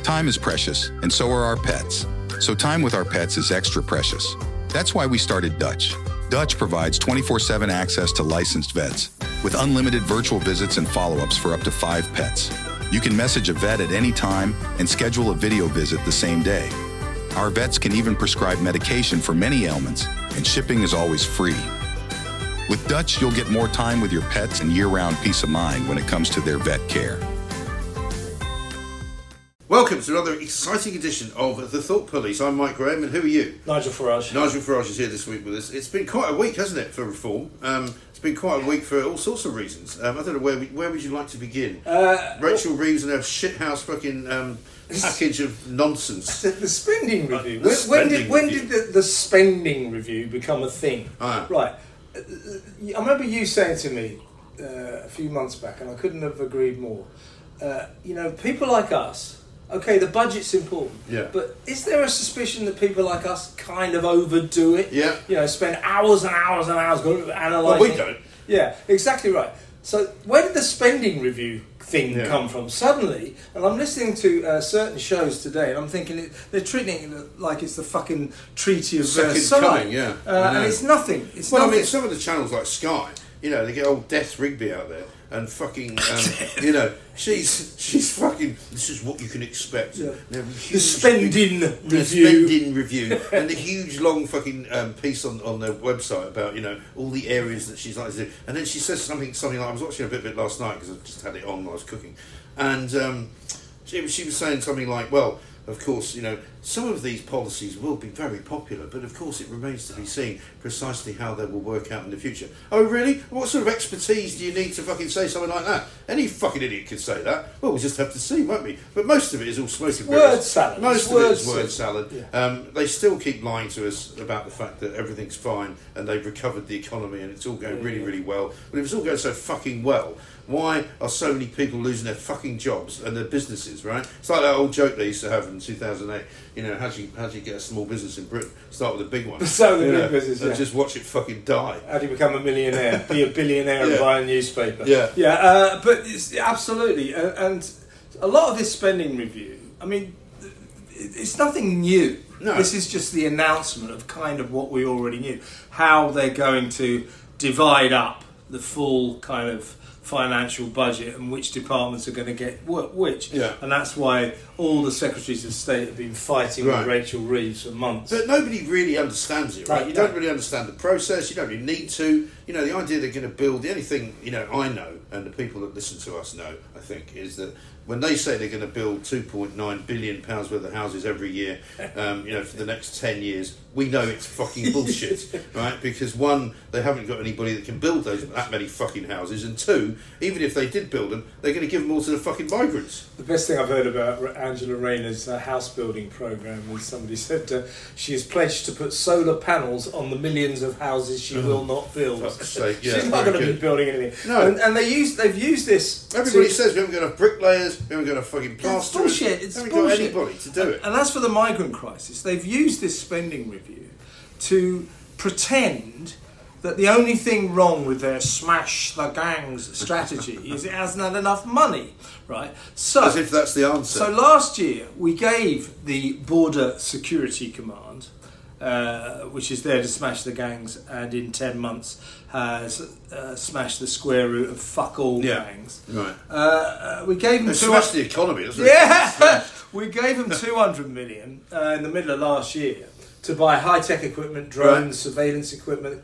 Time is precious, and so are our pets. So time with our pets is extra precious. That's why we started Dutch. Dutch provides 24/7 access to licensed vets, with unlimited virtual visits and follow-ups for up to 5 pets. You can message a vet at any time and schedule a video visit the same day. Our vets can even prescribe medication for many ailments, and shipping is always free. With Dutch, you'll get more time with your pets and year-round peace of mind when it comes to their vet care. Welcome to another exciting edition of The Thought Police. I'm Mike Graham, and who are you? Nigel Farage. Nigel Farage is here this week with us. It's been quite a week, hasn't it, for reform? It's been quite a week for all sorts of reasons. I don't know, where would you like to begin? Rachel Reeves and her shithouse fucking package of nonsense. The spending review. When did the spending review become a thing? Right. I remember you saying to me a few months back, and I couldn't have agreed more. People like us. Okay, the budget's important. Yeah. But is there a suspicion that people like us kind of overdo it? Yeah. Spend hours and hours and hours analysing. Well, we don't. Yeah, exactly right. So where did the spending review thing come from? Suddenly, and I'm listening to certain shows today, and I'm thinking they're treating it like it's the fucking Treaty of Versailles. Coming, yeah. And it's nothing. I mean, some of the channels like Sky, they get old Death Rigby out there. And fucking, she's fucking. This is what you can expect. Yeah. The spending review, and the huge long fucking piece on their website about all the areas that she's like to do. And then she says something like, I was watching a bit of it last night because I just had it on while I was cooking, and she was saying something like, well, of course, some of these policies will be very popular, but of course it remains to be seen precisely how they will work out in the future. Oh, really? What sort of expertise do you need to fucking say something like that? Any fucking idiot could say that. Well, we'll just have to see, won't we? But most of it is all smoke and mirrors. Word salad. Most of it is word salad. Yeah. They still keep lying to us about the fact that everything's fine and they've recovered the economy and it's all going really, really well. But if it's all going so fucking well, why are so many people losing their fucking jobs and their businesses, right? It's like that old joke they used to have in 2008. How do you get a small business in Britain? Start with a big one. Start with a big business, and just watch it fucking die. How do you become a millionaire? Be a billionaire and buy a newspaper. Yeah. But it's absolutely. And a lot of this spending review, I mean, it's nothing new. No. This is just the announcement of kind of what we already knew. How they're going to divide up the full kind of financial budget and which departments are going to get which. Yeah. And that's why all the secretaries of state have been fighting with Rachel Reeves for months. But nobody really understands it, right? You don't really understand the process. You don't really need to. The idea they're going to build, the only thing, I know, and the people that listen to us know, I think, is that when they say they're going to build £2.9 billion worth of houses every year, for the next 10 years, we know it's fucking bullshit, right? Because one, they haven't got anybody that can build that many fucking houses, and two, even if they did build them, they're going to give them all to the fucking migrants. The best thing I've heard about Angela Rayner's house building programme is somebody said she has pledged to put solar panels on the millions of houses she will not build. Sake, She's not going to be building anything. No. And they've used this. Everybody says we haven't got enough bricklayers, we haven't got enough fucking plasterers. It's bullshit. It's haven't bullshit. got anybody to do it. And as for the migrant crisis, they've used this spending review to pretend that the only thing wrong with their smash the gangs strategy is it hasn't had enough money, right? So, as if that's the answer. So last year we gave the Border Security Command, which is there to smash the gangs, and in 10 months has smashed the square root of fuck all gangs. Right. We gave them smashed the economy. That's we gave them 200 million in the middle of last year to buy high-tech equipment, drones, surveillance equipment,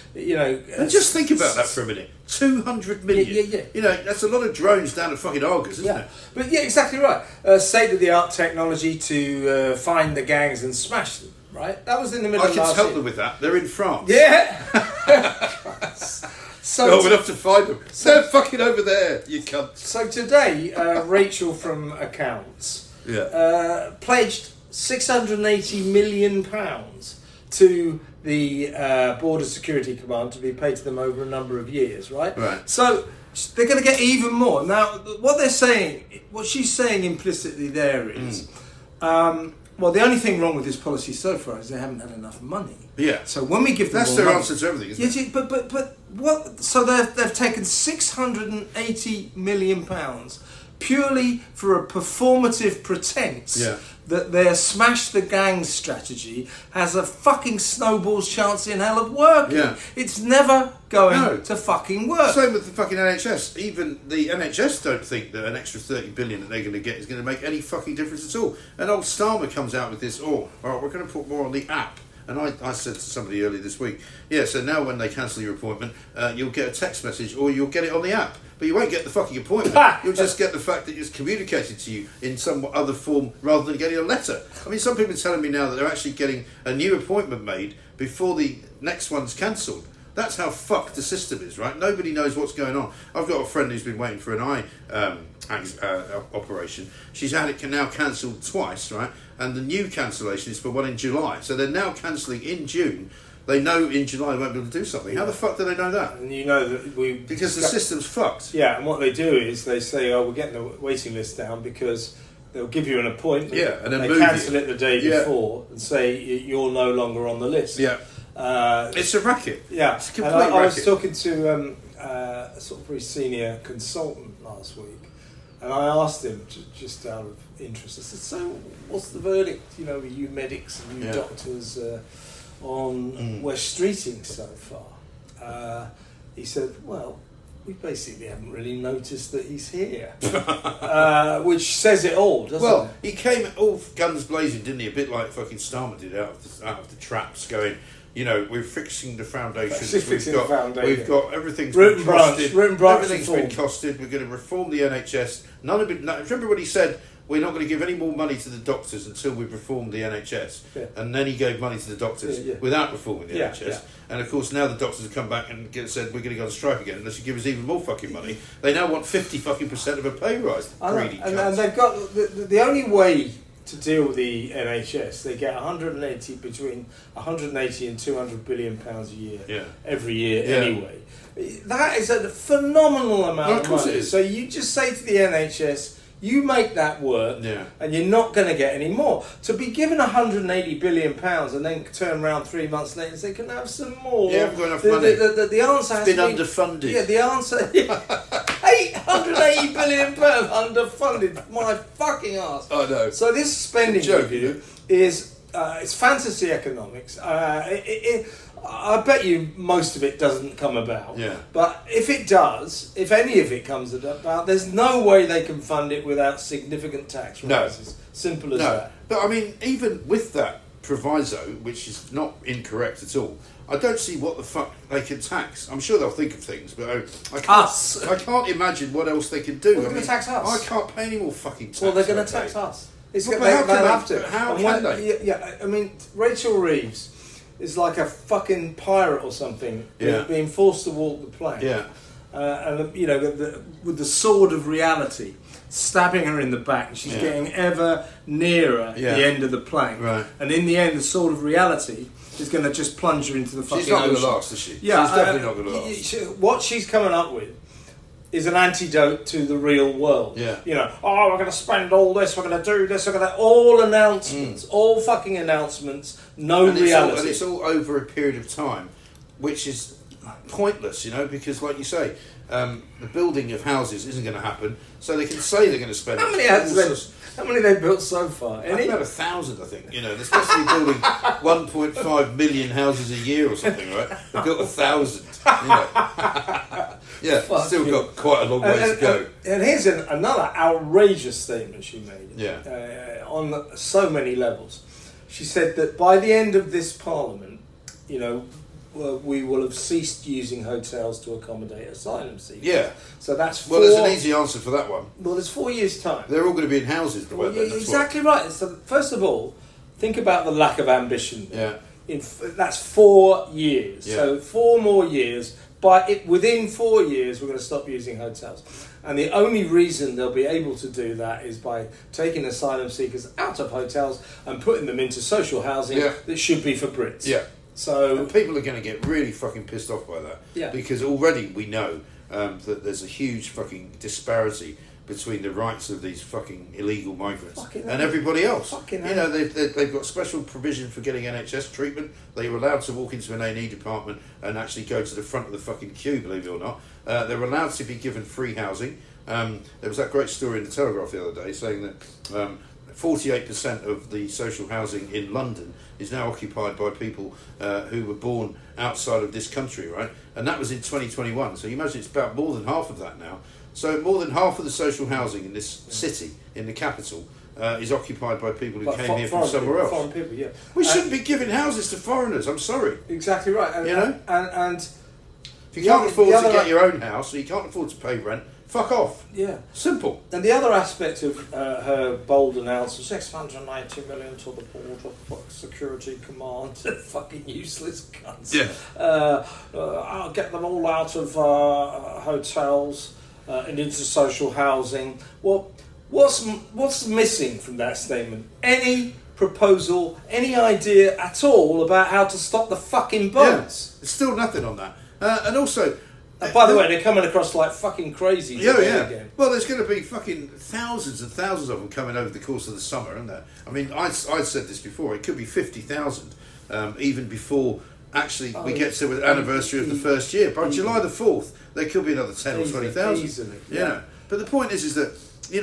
And just think about that for a minute. 200 million. Yeah. That's a lot of drones down at fucking Argos, isn't it? But exactly right. State-of-the-art technology to find the gangs and smash them, right? That was in the middle of last year. I can help them with that. They're in France. Yeah! So we'll have to find them. They're fucking over there, you cunt. So today, Rachel from Accounts pledged £680 million to the Border Security Command to be paid to them over a number of years, right? Right. So they're going to get even more. Now, what she's saying implicitly there is, well, the only thing wrong with this policy so far is they haven't had enough money. Yeah. So when we give them that's more their money, answer to everything, isn't it? Yeah, but what? So they've taken £680 million purely for a performative pretense that their smash the gang strategy has a fucking snowball's chance in hell of working. Yeah. It's never going to fucking work. Same with the fucking NHS. Even the NHS don't think that an extra 30 billion that they're going to get is going to make any fucking difference at all. And old Starmer comes out with this, all right, we're going to put more on the app. And I said to somebody earlier this week, so now when they cancel your appointment, you'll get a text message or you'll get it on the app. But you won't get the fucking appointment. You'll just get the fact that it's communicated to you in some other form rather than getting a letter. I mean, some people are telling me now that they're actually getting a new appointment made before the next one's cancelled. That's how fucked the system is, right? Nobody knows what's going on. I've got a friend who's been waiting for an eye operation. She's had it now cancelled twice, right? And the new cancellation is for one in July. So they're now cancelling in June. They know in July they won't be able to do something. How the fuck do they know that? And you know that because the system's fucked. Yeah, and what they do is they say, we're getting the waiting list down because they'll give you an appointment. Yeah, and then they cancel it the day before and say you're no longer on the list. Yeah. It's a racket. Yeah. It's a complete racket. I was talking to a sort of very senior consultant last week, and I asked him, just out of interest, I said, so what's the verdict, with you medics and you doctors on West Streeting so far? He said, well, we basically haven't really noticed that he's here. Which says it all, doesn't it? Well, he came all guns blazing, didn't he? A bit like fucking Starmer did out of the traps, going, we're fixing the foundations. We've got everything's been costed. Everything's been costed. We're going to reform the NHS. Remember when he said, we're not going to give any more money to the doctors until we've reformed the NHS. Yeah. And then he gave money to the doctors without reforming the NHS. Yeah. And of course now the doctors have come back and said we're going to go on strike again unless you give us even more fucking money. They now want 50% of a pay rise. Greedy and they've got the only way to deal with the NHS, they get between 180 and 200 billion pounds a year every year anyway. That is a phenomenal amount of money. So you just say to the NHS, you make that work, and you're not going to get any more. To be given 180 billion pounds and then turn around 3 months later and say, "Can I have some more?" Yeah, I've got enough money. The answer has been to be underfunded. Yeah, the answer. 880 billion pounds underfunded. My fucking ass. I know. So this spending review is it's fantasy economics. I bet you most of it doesn't come about. Yeah. But if it does, if any of it comes about, there's no way they can fund it without significant tax rises. Simple as that. But I mean, even with that proviso, which is not incorrect at all, I don't see what the fuck they can tax. I'm sure they'll think of things, but I can't imagine what else they can do. Well, they're going to tax us. I can't pay any more fucking tax. Well, they're going to tax us. They'll have to. How can they? Yeah, I mean, Rachel Reeves is like a fucking pirate or something, being forced to walk the plank. Yeah. And with the sword of reality stabbing her in the back, and she's getting ever nearer the end of the plank. Right. And in the end, the sword of reality is going to just plunge her into the fucking ocean. She's not going to last, is she? Yeah, she's definitely not going to last. What she's coming up with is an antidote to the real world. Yeah. We're going to spend all this, we're going to do this, we're going to... All announcements, all fucking announcements, no reality. And it's all over a period of time, which is pointless, because like you say, the building of houses isn't going to happen, so they can say they're going to spend... How many have they built so far? Any? About 1,000, I think. They're supposed to be building 1.5 million houses a year or something, right? They built 1,000. Yeah, still got quite a long way to go. And here's another outrageous statement she made. On so many levels. She said that by the end of this Parliament, we will have ceased using hotels to accommodate asylum seekers. Yeah. So that's Well, there's an easy answer for that one. Well, there's 4 years' time. They're all going to be in houses. Exactly right. So first of all, think about the lack of ambition. Yeah. That's 4 years. Yeah. So 4 more years. Within 4 years, we're going to stop using hotels. And the only reason they'll be able to do that is by taking asylum seekers out of hotels and putting them into social housing that should be for Brits. Yeah. So and people are going to get really fucking pissed off by that. Yeah. Because already we know that there's a huge fucking disparity between the rights of these fucking illegal migrants and everybody else. They've got special provision for getting NHS treatment. They were allowed to walk into an A&E department and actually go to the front of the fucking queue, believe it or not. They're allowed to be given free housing. There was that great story in the Telegraph the other day saying that 48% of the social housing in London is now occupied by people who were born outside of this country, right? And that was in 2021. So you imagine it's about more than half of that now. So more than half of the social housing in this city, in the capital, is occupied by people who came here from somewhere else. Foreign people, yeah. We shouldn't be giving houses to foreigners. I'm sorry. Exactly right. And if you can't afford to get your own house, or you can't afford to pay rent, fuck off. Yeah. Simple. And the other aspect of her bold announcement, 690 million to the Border Security Command, fucking useless cunts. Yeah. I'll get them all out of hotels and into social housing. Well, what's missing from that statement? Any proposal, any idea at all about how to stop the fucking boats? Yeah. There's still nothing on that. And also... by the way, they're coming across like fucking crazy. Again. Well, there's going to be fucking thousands and thousands of them coming over the course of the summer, aren't there? I mean, I said this before. It could be 50,000 even before actually we get to the anniversary of the first year. By July the 4th, there could be another 10 or 20,000. Easily, yeah. But the point is that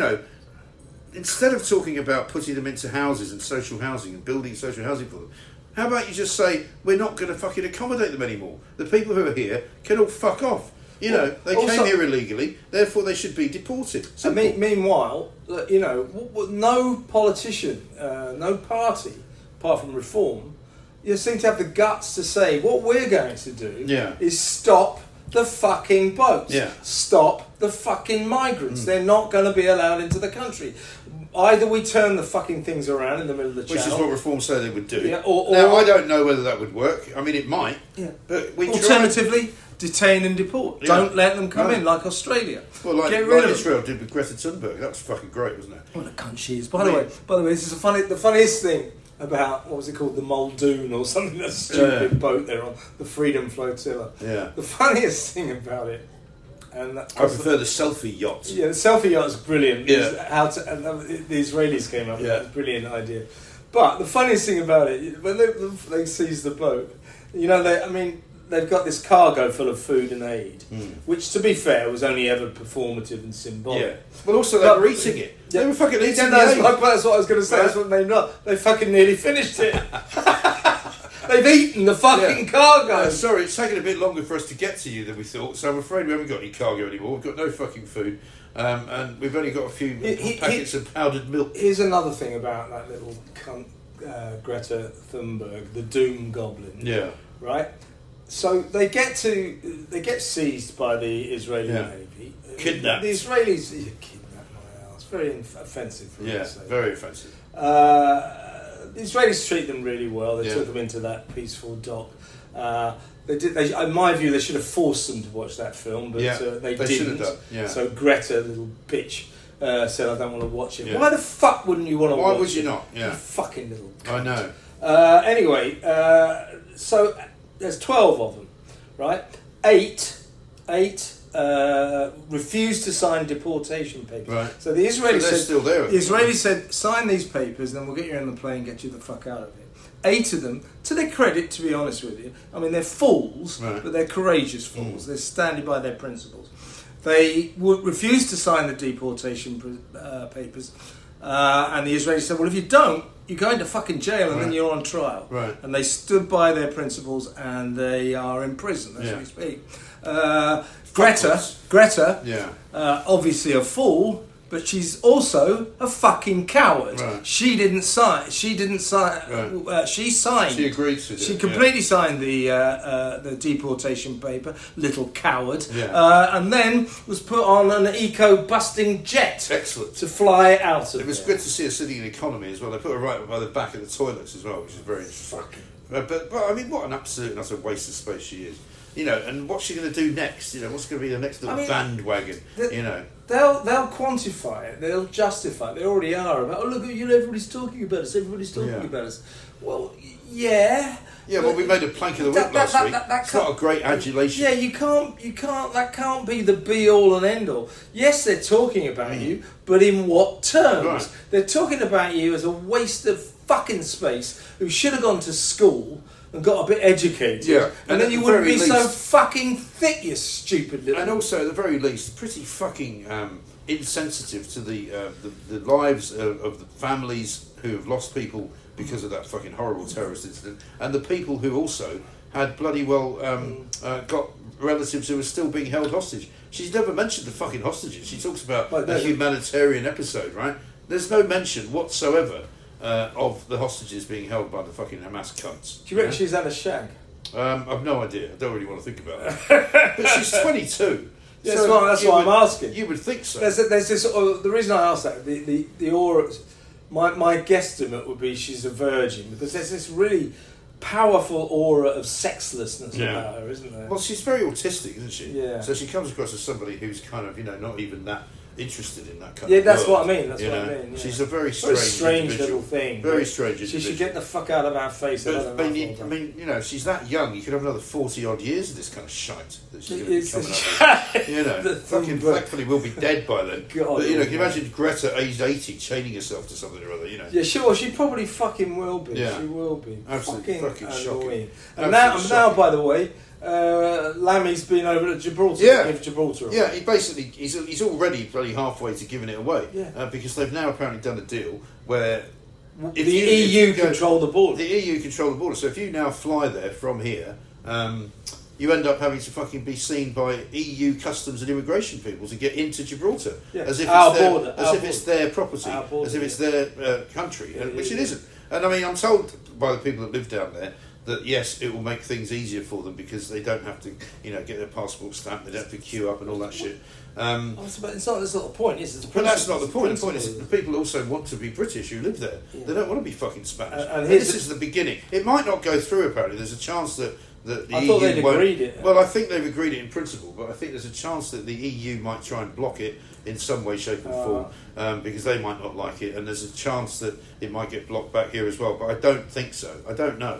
instead of talking about putting them into houses and social housing and building social housing for them, how about you just say, we're not going to fucking accommodate them anymore. The people who are here can all fuck off. They came here illegally, therefore they should be deported. Meanwhile, no politician, no party, apart from Reform, seem to have the guts to say, what we're going to do is stop the fucking boats. Yeah. Stop the fucking migrants. They're not going to be allowed into the country. Either we turn the fucking things around in the middle of the channel, which is what Reform say they would do. Yeah, now, I don't know whether that would work. I mean, it might. Yeah. But alternatively, detain and deport. Yeah. Don't let them come in like Australia. Well, like Israel did with Greta Thunberg. That was fucking great, wasn't it? What a cunt she is. By the way, this is the funniest thing about, what was it called, the Muldoon or something, that stupid boat they're on, the Freedom Flotilla. Yeah. The funniest thing about it, and I prefer the selfie yacht. Yeah, the selfie yacht is brilliant. Yeah. The Israelis came up with that brilliant idea. But the funniest thing about it, when they seized the boat, they've got this cargo full of food and aid, which, to be fair, was only ever performative and symbolic. Yeah. Well, also they were eating it. Yeah. They were fucking eating it. That's what I was going to say. Right. That's what made up. They fucking nearly finished it. They've eaten the fucking cargo. Sorry, it's taken a bit longer for us to get to you than we thought, so I'm afraid we haven't got any cargo anymore. We've got no fucking food, and we've only got a few packets of powdered milk. Here's another thing about that little cunt, Greta Thunberg, the Doom Goblin. Yeah. Right? So they get seized by the Israeli Navy. Kidnapped. The Israelis kidnapped my ass. Very offensive for me to say. Very offensive. The Israelis treat them really well. They took them into that peaceful dock. In my view, they should have forced them to watch that film, but they didn't. Should have done. Yeah. So Greta, little bitch, said, "I don't want to watch it." Yeah. Why the fuck wouldn't you want to watch it? Why would you not? Yeah. You fucking little cunt. I know. Anyway, so there's 12 of them, right? Eight refused to sign deportation papers. Right. So the Israelis said, still there. The Israelis said, sign these papers, then we'll get you on the plane and get you the fuck out of here. 8 of them, to their credit, to be honest with you, I mean, they're fools, but they're courageous fools. They're standing by their principles. They refused to sign the deportation papers, and the Israelis said, well, if you don't, you go into fucking jail and then you're on trial. Right. And they stood by their principles and they are in prison as we speak. Greta, obviously a fool, but she's also a fucking coward. Right. She didn't sign. She signed. She agreed to it. She completely signed the deportation paper. Little coward. Yeah. And then was put on an eco-busting jet. Excellent. To fly out of. It was good to see her sitting in economy as well. They put her right by the back of the toilets as well, which is very interesting. But I mean, what an absolute and utter waste of space she is. And what's she going to do next? What's going to be the next little bandwagon? They'll quantify it. They'll justify it. They already are about. Oh, look, everybody's talking about us. Everybody's talking about us. Well, yeah. Yeah, well, we made a plank of the week last week. It's not a great adulation. Yeah, you can't. That can't be the be all and end all. Yes, they're talking about you, but in what terms? Right. They're talking about you as a waste of fucking space who should have gone to school and got a bit educated. Yeah. And then you wouldn't be so fucking thick, you stupid little... And also, at the very least, pretty fucking insensitive to the lives of the families who have lost people because of that fucking horrible terrorist incident, and the people who also had bloody well got relatives who were still being held hostage. She's never mentioned the fucking hostages. She talks about a humanitarian episode, right? There's no mention whatsoever of the hostages being held by the fucking Hamas cunts. Do you reckon she's had a shag? I've no idea. I don't really want to think about that. But she's 22. Yeah, so that's why I'm asking. You would think so. There's this the reason I ask that, the aura, my guesstimate would be she's a virgin, because there's this really powerful aura of sexlessness about her, isn't there? Well, she's very autistic, isn't she? Yeah. So she comes across as somebody who's kind of, not even that interested in that kind of Yeah, that's world, what I mean. That's what I mean. Yeah. She's a very strange little thing. Very strange. She should get the fuck out of our face. She's that young. You could have another 40-odd years of this kind of shite that she's going to be coming up with. Fucking thankfully we'll be dead by then. God, but, can you imagine Greta, aged 80, chaining herself to something or other, Yeah, sure. She probably fucking will be. Yeah. She will be. Absolutely fucking shocking. And now, by the way, Lammy's been over at Gibraltar. Yeah, give Gibraltar away. Yeah. He's already bloody halfway to giving it away. Yeah. Because they've now apparently done a deal where the EU control the border. The EU control the border. So if you now fly there from here, you end up having to fucking be seen by EU customs and immigration people to get into Gibraltar, as if it's their property, as if it's their country, which it isn't. And I mean, I'm told by the people that live down there that yes, it will make things easier for them because they don't have to, get their passport stamped, they don't have to queue up and all that shit. That's not the point, is it? But that's not the point. The point is that the people also want to be British who live there. Yeah. They don't want to be fucking Spanish. And this is the beginning. It might not go through, apparently. There's a chance that the EU thought they'd agreed it. Well, I think they've agreed it in principle, but I think there's a chance that the EU might try and block it in some way, shape or form, because they might not like it, and there's a chance that it might get blocked back here as well, but I don't think so. I don't know.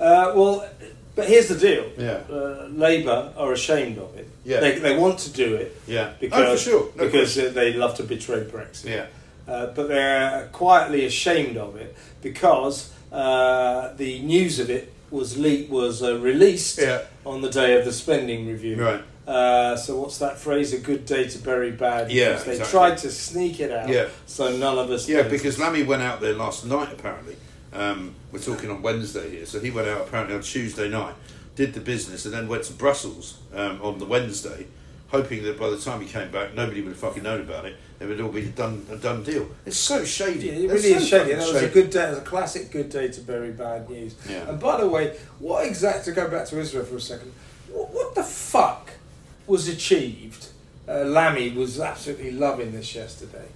But here's the deal. Yeah. Labour are ashamed of it. Yeah. They want to do it. Yeah. Because, for sure. because they love to betray Brexit. Yeah. But they're quietly ashamed of it because the news of it was released on the day of the spending review. Right. So what's that phrase? A good day to bury bad news. Yeah, They tried to sneak it out so none of us... Yeah, because Lammy went out there last night, apparently. We're talking on Wednesday here, so he went out apparently on Tuesday night, did the business, and then went to Brussels on the Wednesday, hoping that by the time he came back, nobody would have fucking known about it. It would all be a done deal. It's so shady. Yeah, it really is shady. That was a good day. It was a classic good day to bury bad news. Yeah. And by the way, to go back to Israel for a second, what the fuck was achieved? Lammy was absolutely loving this yesterday.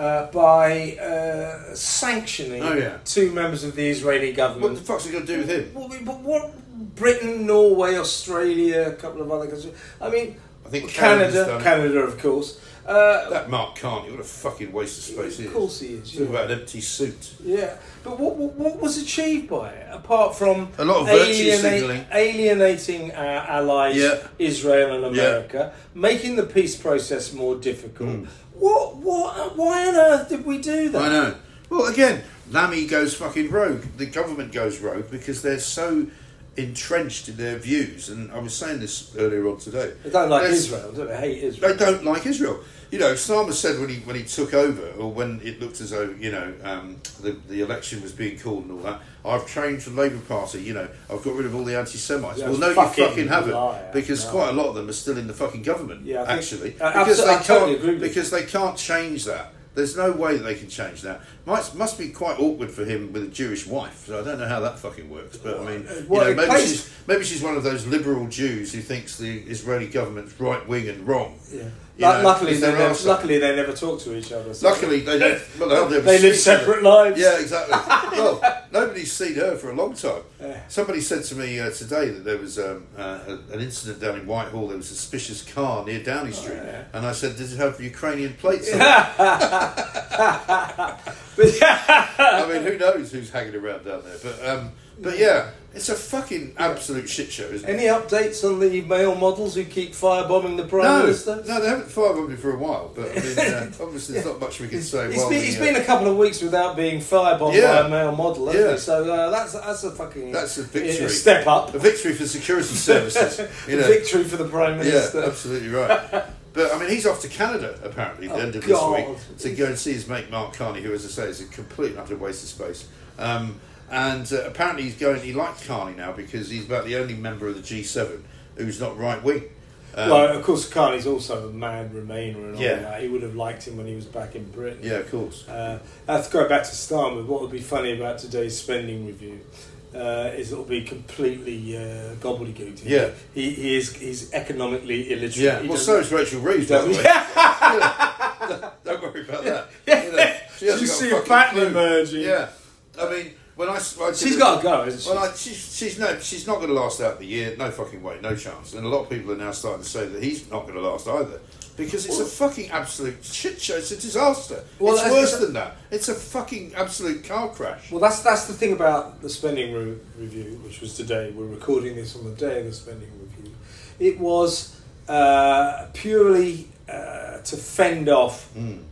By sanctioning two members of the Israeli government. What the fuck's it got to do with him? What Britain, Norway, Australia, a couple of other countries. I think Canada, of course. That Mark Carney, what a fucking waste of space he is. Of course he is. Talk about an empty suit. Yeah, but what was achieved by it, apart from a lot of virtue signalling, alienating our allies, Israel and America, making the peace process more difficult? Why on earth did we do that? I know. Well, again, Lammy goes fucking rogue. The government goes rogue because they're so entrenched in their views. And I was saying this earlier on today. They don't like Israel, do they? They hate Israel. They don't like Israel. Starmer said when he took over, or when it looked as though the election was being called and all that, I've changed the Labour Party. I've got rid of all the anti-Semites. Well, no, you fucking haven't, because quite a lot of them are still in the fucking government. Yeah, actually, because they can't change that. There's no way that they can change that. Must be quite awkward for him with a Jewish wife. So I don't know how that fucking works. But I mean, maybe she's one of those liberal Jews who thinks the Israeli government's right wing and wrong. Yeah. Luckily, they never talk to each other. So luckily, they don't. Well, they live separate lives. Yeah, exactly. Well, nobody's seen her for a long time. Somebody said to me today that there was an incident down in Whitehall. There was a suspicious car near Downing Street, and I said, "Does it have Ukrainian plates on it?" I mean, who knows who's hanging around down there? But yeah, it's a fucking absolute shit show, isn't it? Any updates on the male models who keep firebombing the Prime Minister? No, they haven't firebombed him for a while, but I mean, obviously there's not much we can say. He's been a couple of weeks without being firebombed by a male model, hasn't he? So that's a fucking... That's a victory. A step up. A victory for security services. A victory for the Prime Minister. Yeah, absolutely right. But I mean, he's off to Canada apparently at the end of this week to go and see his mate Mark Carney, who, as I say, is a complete and utter waste of space. And apparently he liked Carney now because he's about the only member of the G7 who's not right wing. Well, of course, Carney's also a mad Remainer and all that. He would have liked him when he was back in Britain. Yeah, of course. I have to go back to Starmer. What would be funny about today's spending review is it'll be completely gobbledygook. Yeah. He's economically illiterate. Yeah, well, so is Rachel Reeves, by the way. Don't worry about that. She hasn't see a pattern emerging. Yeah. I mean... She's got to go, isn't she? Well, she's not going to last out the year. No fucking way, no chance. And a lot of people are now starting to say that he's not going to last either because it's a fucking absolute shit show. It's a disaster. Well, it's worse than that. It's a fucking absolute car crash. Well, that's the thing about the spending review, which was today. We're recording this on the day of the spending review. It was purely to fend off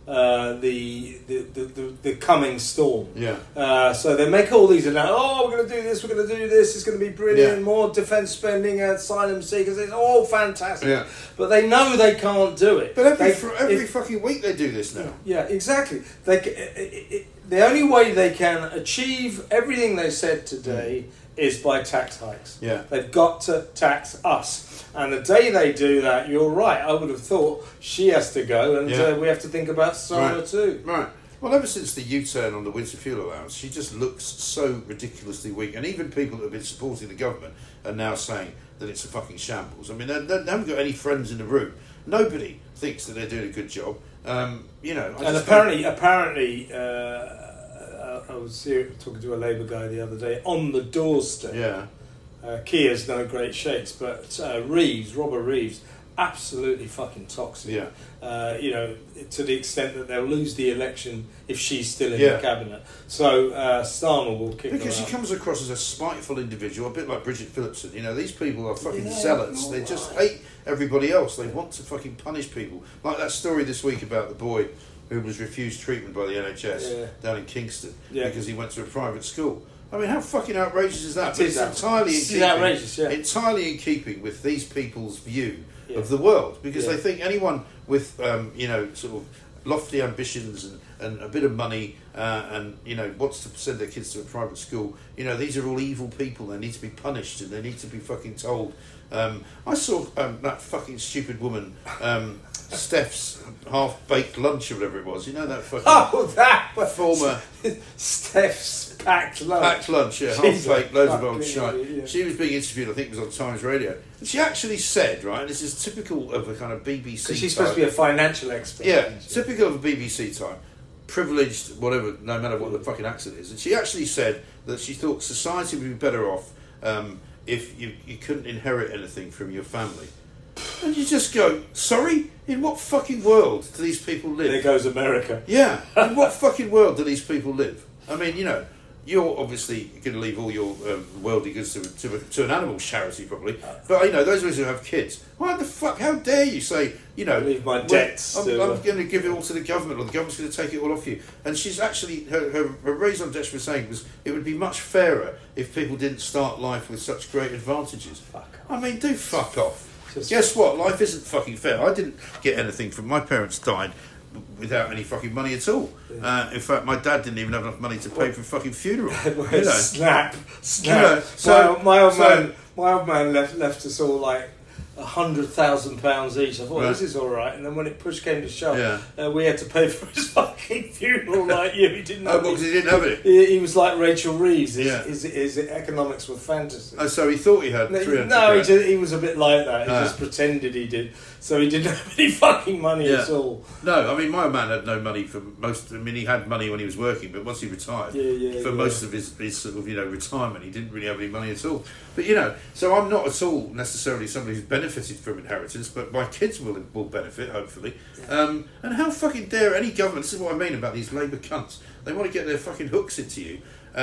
the coming storm. Yeah. So they make all these announcements. Oh, we're going to do this. We're going to do this. It's going to be brilliant. Yeah. More defence spending, asylum seekers. It's all fantastic. Yeah. But they know they can't do it. But every fucking week they do this now. Yeah, exactly. The only way they can achieve everything they said today is by tax hikes. Yeah. They've got to tax us. And the day they do that, you're right, I would have thought she has to go and we have to think about Starmer too. Right. Well, ever since the U-turn on the winter fuel allowance, she just looks so ridiculously weak. And even people that have been supporting the government are now saying that it's a fucking shambles. I mean, they haven't got any friends in the room. Nobody thinks that they're doing a good job. Apparently, I was talking to a Labour guy the other day on the doorstep. Yeah. Keir's no great shakes, but Robert Reeves, absolutely fucking toxic. Yeah. To the extent that they'll lose the election if she's still in the cabinet. So Starmer will kick her out. Because she comes across as a spiteful individual, a bit like Bridget Phillipson. These people are fucking zealots. They just hate everybody else. They want to fucking punish people. Like that story this week about the boy who was refused treatment by the NHS down in Kingston because he went to a private school. I mean, how fucking outrageous is that? It's entirely in keeping with these people's view of the world, because they think anyone with sort of lofty ambitions and a bit of money and wants to send their kids to a private school, these are all evil people. They need to be punished and they need to be fucking told. I saw that fucking stupid woman, Steph's half-baked lunch or whatever it was. That fucking former Steph's packed lunch. Packed lunch, half-baked, loads of old shite. Yeah. She was being interviewed, I think it was on Times Radio, and she actually said, right, this is typical of a kind of BBC. Because she's supposed to be a financial expert. Yeah, typical of a BBC type, privileged, whatever, no matter what the fucking accent is. And she actually said that she thought society would be better off if you couldn't inherit anything from your family. And you just go, sorry? In what fucking world do these people live? There goes America. Yeah, in what fucking world do these people live? I mean, you're obviously going to leave all your worldly goods to an animal charity, probably. But, those of us who have kids, why the fuck, how dare you say, leave my debts. I'm going to give it all to the government, or the government's going to take it all off you. And she's actually, her raison d'etre was saying was, it would be much fairer if people didn't start life with such great advantages. Fuck off. I mean, do fuck off. Guess what? Life isn't fucking fair. I didn't get anything from my parents died without any fucking money at all. Yeah. In fact, my dad didn't even have enough money to pay for a fucking funeral. Snap. My old man left us all like £100,000 each. I thought this is all right, and then when it push came to shove, we had to pay for his fucking funeral like you. He didn't. Because he didn't have it. He was like Rachel Reeves. His economics were fantasy. Oh, so he thought he had 300. No, he was a bit like that. He just pretended he did. So he didn't have any fucking money at all. No, I mean, my man had no money for most. I mean, he had money when he was working, but once he retired, for most of his sort of retirement, he didn't really have any money at all. But so I'm not at all necessarily somebody who's benefited from inheritance, but my kids will benefit, hopefully. And how fucking dare any government? This is what I mean about these Labour cunts. They want to get their fucking hooks into you.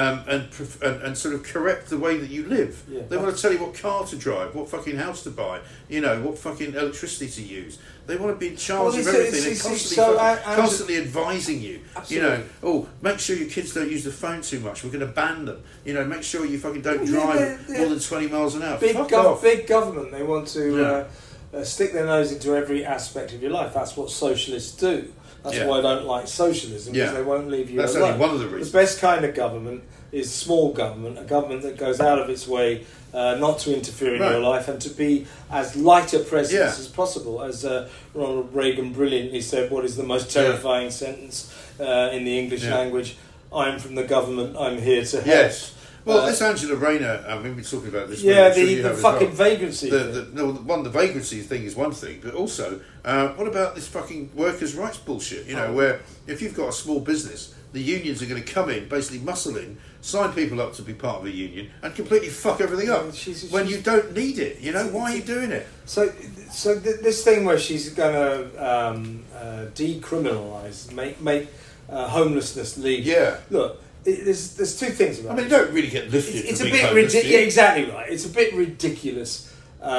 And sort of correct the way that you live. Yeah. They want to tell you what car to drive, what fucking house to buy, what fucking electricity to use. They want to be in charge of everything. They're constantly advising you. Absolutely. Make sure your kids don't use the phone too much. We're going to ban them. Make sure you fucking don't drive more than 20 miles an hour. Big government. They want to stick their nose into every aspect of your life. That's what socialists do. That's why I don't like socialism, because they won't leave you alone. That's only one of the reasons. The best kind of government is small government, a government that goes out of its way not to interfere in your life and to be as light a presence as possible. As Ronald Reagan brilliantly said, what is the most terrifying sentence in the English language? I'm from the government, I'm here to help. Yes. Well, this Angela Rayner, I mean, we're talking about this. Yeah, the fucking vagrancy. The vagrancy thing is one thing, but also, what about this fucking workers' rights bullshit? You know, where if you've got a small business, the unions are going to come in, basically muscle in, sign people up to be part of a union, and completely fuck everything up when you don't need it. You know, why are you doing it? So this thing where she's going to decriminalise, make homelessness legal. Yeah. Look. There's two things about it. I mean, you don't really get lifted. It's a bit ridiculous. Yeah, exactly right. It's a bit ridiculous.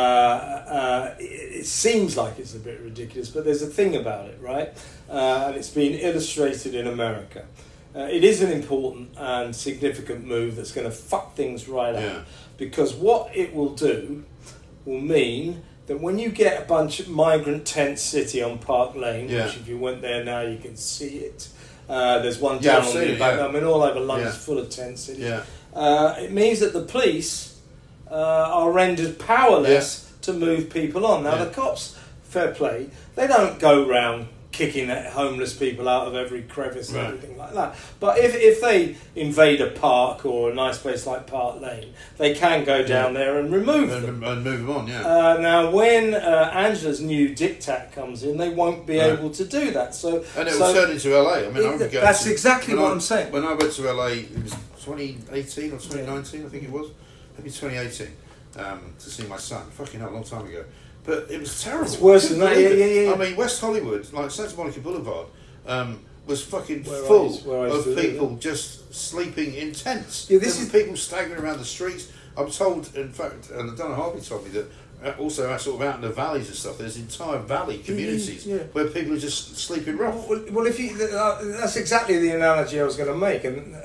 It seems like it's a bit ridiculous, but there's a thing about it, right? And it's been illustrated in America. It is an important and significant move that's going to fuck things right up. Because what it will do will mean that when you get a bunch of migrant tent city on Park Lane, which if you went there now you can see it. There's one down on the back. I mean, all over London's full of tent cities. It means that the police are rendered powerless to move people on. Now, the cops, fair play, they don't go round kicking homeless people out of every crevice and everything like that. But if they invade a park or a nice place like Park Lane, they can go down there and remove them. And move them on, now, when Angela's new diktat comes in, they won't be able to do that. And it will turn into LA. I mean, that's exactly what I'm saying. When I went to LA, it was 2018 or 2019, I think it was. Maybe 2018, to see my son. Fucking hell, a long time ago. But it was terrible. It's worse than that, yeah. I mean, West Hollywood, like Santa Monica Boulevard, was fucking full of people just sleeping in tents. There were people staggering around the streets. I'm told, in fact, and Donna Harvey told me that also sort of out in the valleys and stuff, there's entire valley communities where people are just sleeping rough. Well, if you, that's exactly the analogy I was going to make, and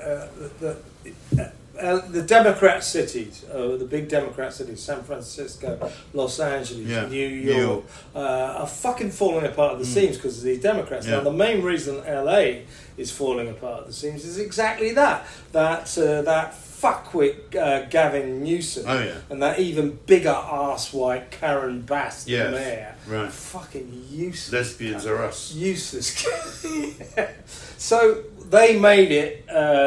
the Democrat cities, the big Democrat cities, San Francisco, Los Angeles, New York, are fucking falling apart at the seams because of these Democrats. Now, the main reason LA is falling apart at the seams is exactly that fuckwit Gavin Newsom and that even bigger arse-white Karen Bass, the mayor. Right. Fucking useless. Lesbians are us. Useless. So they made it,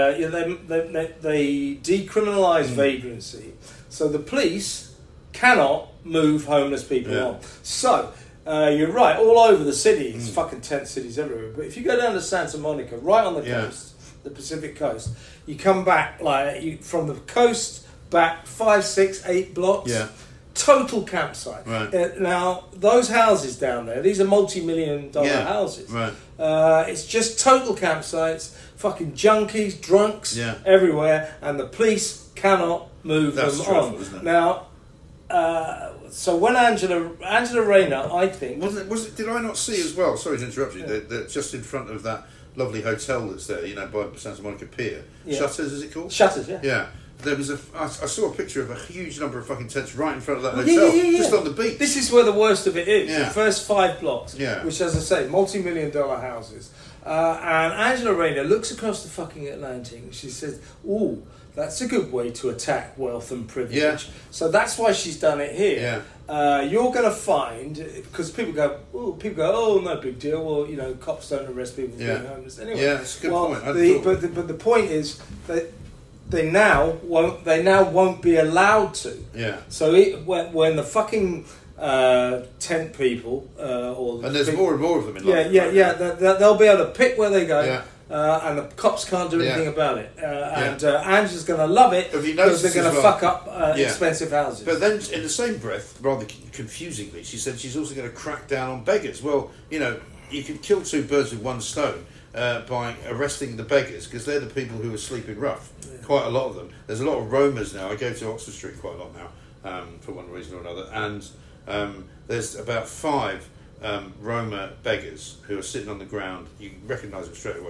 they decriminalised vagrancy, so the police cannot move homeless people on. So, you're right, all over the city, it's fucking tent cities everywhere, but if you go down to Santa Monica, right on the coast, the Pacific coast, you come back, from the coast back 5, 6, 8 blocks, total campsite. Right. Now, those houses down there, these are multi-million-dollar houses. Right. It's just total campsites, fucking junkies, drunks, everywhere, and the police cannot move them on. Isn't it? Now, so when Angela Rayner, I think... Was it? Did I not see as well, sorry to interrupt you, that just in front of that lovely hotel that's there, by Santa Monica Pier, Shutters, is it called? Shutters, Yeah. There was I saw a picture of a huge number of fucking tents right in front of that hotel, just on the beach. This is where the worst of it is. Yeah. The first 5 blocks, which, as I say, multi-million-dollar houses. And Angela Rayner looks across the fucking Atlantic and she says, "Ooh, that's a good way to attack wealth and privilege." Yeah. So that's why she's done it here. You're going to find, because people go, "Oh, no big deal." Well, cops don't arrest people for being homeless anyway. Yeah, that's a good point. But the point is that they now won't be allowed to. Yeah. So when the fucking tent people and there's more and more of them in London. They'll be able to pick where they go. Yeah. And the cops can't do anything about it. And Angela's going to love it because they're going to fuck up expensive houses. But then, in the same breath, rather confusingly, she said she's also going to crack down on beggars. Well, you can kill 2 birds with one stone by arresting the beggars, because they're the people who are sleeping rough. Quite a lot of them. There's a lot of roamers now. I go to Oxford Street quite a lot now, for one reason or another. And there's about 5 Roma beggars who are sitting on the ground. You recognise them straight away.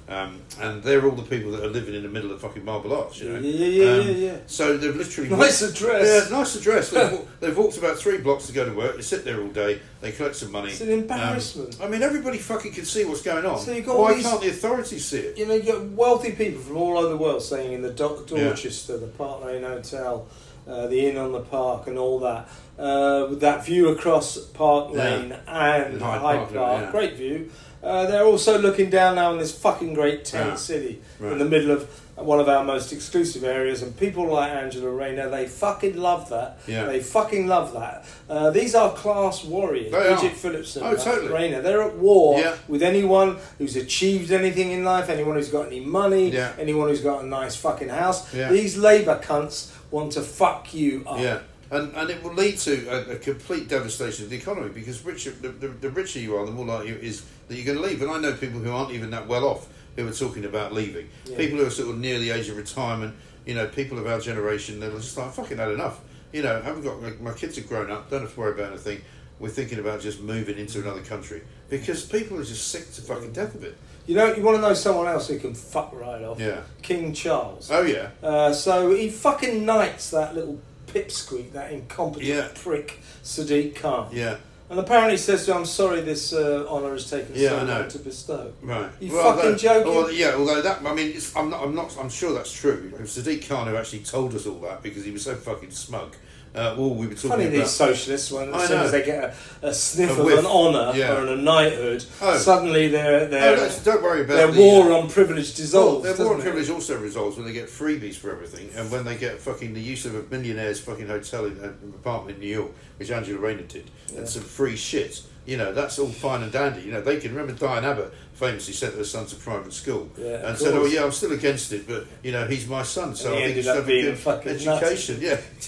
And they're all the people that are living in the middle of fucking Marble Arch, you know. Yeah. So they've literally nice address. Yeah, nice address. They've walked about 3 blocks to go to work. They sit there all day. They collect some money. It's an embarrassment. I mean, everybody fucking can see what's going on. So you've got Why can't the authorities see it? You know, you get wealthy people from all over the world staying in the Dorchester, the Park Lane Hotel, the Inn on the Park, and all that. With that view across Park Lane and Hyde Park, great view. They're also looking down now in this fucking great tent city in the middle of one of our most exclusive areas, and people like Angela Rayner, they fucking love that. Yeah. They fucking love that. These are class warriors. Bridget Phillipson, totally. Rayner. They're at war with anyone who's achieved anything in life, anyone who's got any money, anyone who's got a nice fucking house. Yeah. These Labour cunts want to fuck you up. Yeah. And it will lead to a complete devastation of the economy, because the richer you are, the more likely it is that you're going to leave. And I know people who aren't even that well off who are talking about leaving. Yeah. People who are sort of near the age of retirement, you know, people of our generation, they're just like, fucking had enough. You know, my kids are grown up, don't have to worry about anything. We're thinking about just moving into another country, because people are just sick to fucking death of it. You know, you want to know someone else who can fuck right off? Yeah. King Charles. Oh, yeah. So he fucking knights that little pipsqueak, that incompetent prick, Sadiq Khan. Yeah. And apparently says to him, I'm sorry this honour has taken so long to bestow. Right. You fucking joking? Although that, I mean, I'm sure that's true. It was Sadiq Khan who actually told us all that, because he was so fucking smug. We were talking funny about these socialists, when as soon as they get a sniff of an honour or a knighthood, suddenly don't worry about their war on privilege dissolves. Their war on privilege also resolves when they get freebies for everything, and when they get fucking the use of a millionaire's fucking hotel in an apartment in New York, which Angela Rayner did, and some free shit. You know, that's all fine and dandy. You know, they can remember Diane Abbott famously sent her son to private school and said, "Oh yeah, I'm still against it, but you know, he's my son, so I think he should have a good education."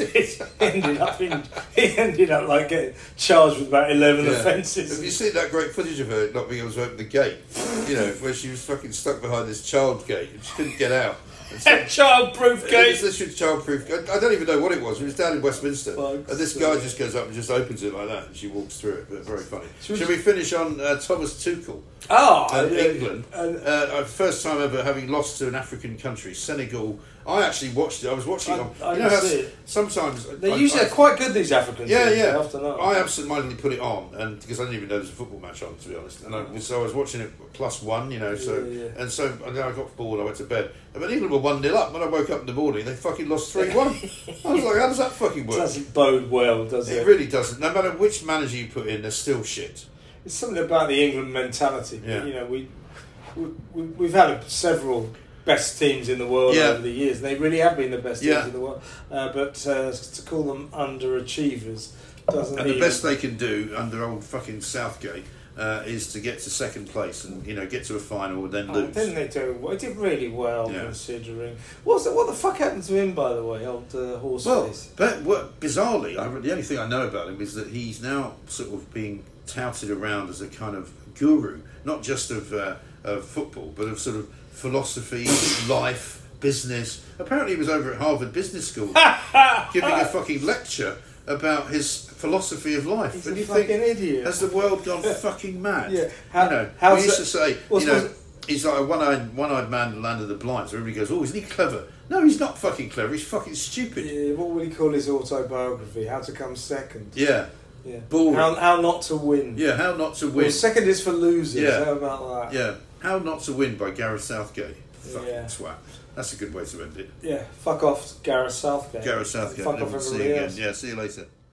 He ended up like getting charged with about 11 offences. Have you seen that great footage of her not being able to open the gate? You know, where she was fucking stuck behind this child gate and she couldn't get out. Child-proof gate. This was child-proof. I don't even know what it was. It was down in Westminster, and this guy just goes up and just opens it like that, and she walks through it. But very funny. Should we finish on Thomas Tuchel? England. First time ever having lost to an African country, Senegal. I actually watched it. I was watching it. You know how sometimes they usually are quite good, these Africans. Yeah. I absentmindedly put it on, and because I didn't even know there was a football match on, to be honest. And so I was watching it +1, you know. And then I got bored. I went to bed. But England were 1-0 up. When I woke up in the morning, they fucking lost 3-1. I was like, how does that fucking work? It doesn't bode well, does it? It really doesn't. No matter which manager you put in, they're still shit. It's something about the England mentality. Yeah. You know, we've had several best teams in the world over the years, and they really have been the best teams in the world. But to call them underachievers doesn't. And the best they can do under old fucking Southgate is to get to second place and get to a final and then lose. Didn't they do? They did really well considering. What the fuck happened to him, by the way, old Horseface? Bizarrely, the only thing I know about him is that he's now sort of being touted around as a kind of guru, not just of football, but of sort of philosophy, life, business. Apparently he was over at Harvard Business School giving a fucking lecture about his philosophy of life. He's a fucking idiot. Has the world gone fucking mad? Yeah. We used to say, he's like a one-eyed man in the land of the blind, so everybody goes, oh, isn't he clever? No, he's not fucking clever, he's fucking stupid. Yeah, what would he call his autobiography? How to Come Second. Yeah. Boring. How not to win. Yeah, how not to win. Well, second is for losers. Yeah. How about that? Yeah. How Not to Win by Gareth Southgate. Fucking twat. That's a good way to end it. Yeah. Fuck off, Gareth Southgate. Gareth Southgate. Fuck off everybody else. Yeah, see you later.